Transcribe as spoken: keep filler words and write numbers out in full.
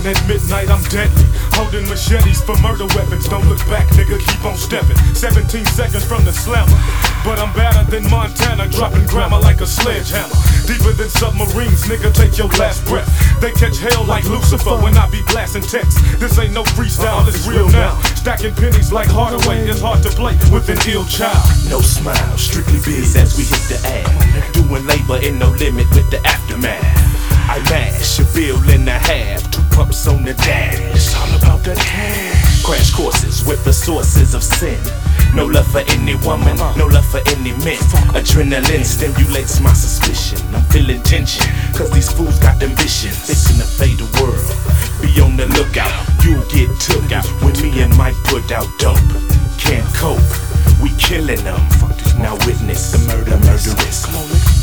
at midnight, I'm deadly. Holding machetes for murder weapons. Don't look back, nigga, keep on stepping. seventeen seconds from the slammer. But I'm better than Montana, dropping grammar like a sledgehammer. Deeper than submarines, nigga, take your last breath. They catch hell like Lucifer when I be blasting text. This ain't no freestyle, it's real now. Stacking pennies like Hardaway, it's hard to play with an ill child. No smile, strictly biz as we hit the ad. Doing labor in no limit with the aftermath. I mash a bill and a half, two pumps on the dash. It's all about the cash. Crash courses with the sources of sin. No love for any woman, no love for any men. Adrenaline stimulates my suspicion. I'm feeling tension, cause these fools got ambition. Fixing to fade the world, be on the lookout. You'll get took out when me and Mike put out dope. Can't cope, we killing them. Now witness the murder, murderous. Come on, nigga.